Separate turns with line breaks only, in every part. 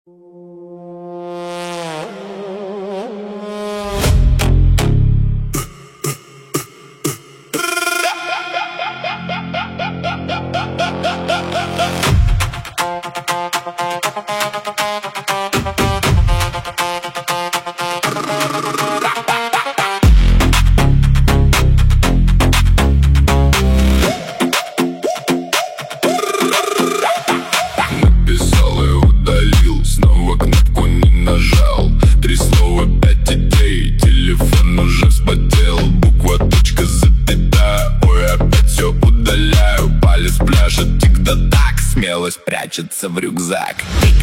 Написал и удалил, снова кнопку не нажал. 3 слова, 5 идей, телефон уже вспотел. Буква, точка, запятая, ой, опять все удаляю. Палец пляшет, тик-да-так, смелость прячется в рюкзак.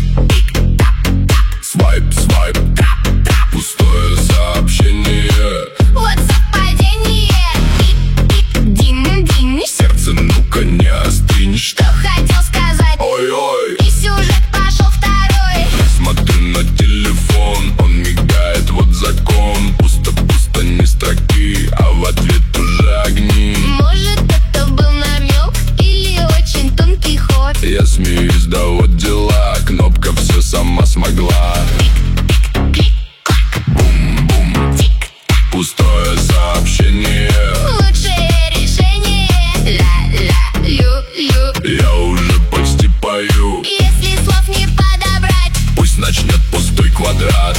Свайп, свайп, пустое сообщение.
Вот совпадение. Динь-динь.
Сердце, ну-ка не остынь.
Что хотел сказать?
Ой-ой,
И сюжет пошел второй.
смотрю на телефон, он мигает, вот закон. Пусто-пусто, ни строки, а в ответ уже огни.
Может, это был намек или очень тонкий ход?
Я смеюсь, да вот дела, кнопка все сама смогла. Бум-бум, пустое сообщение.
Лучшее решение. Ля-ля-лю-лю.
Я уже почти пою,
Если слов не подобрать,
пусть начнет пустой квадрат.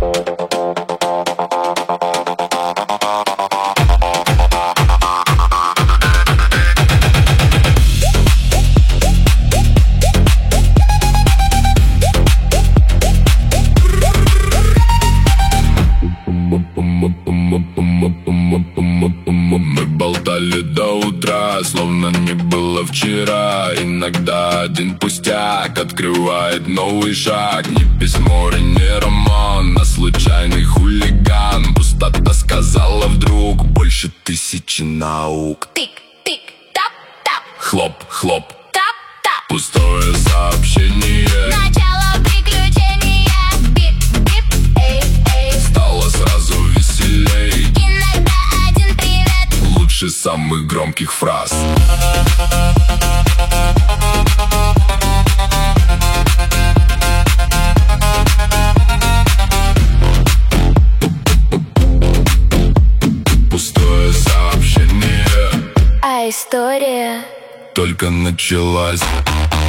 Мы болтали до утра, словно не было вчера. Иногда один пустяк открывает новый шаг. Не письмо и не роман, а случайный хулиган. Пустота сказала вдруг: больше 1000 наук.
тик-тик-тап-тап,
Хлоп-хлоп,
тап-тап.
пустое сообщение.
Начало приключения. Бип-бип, эй-эй.
Стало сразу веселей,
Иногда один привет.
лучше самых громких фраз. Пустое сообщение
А история
только началась.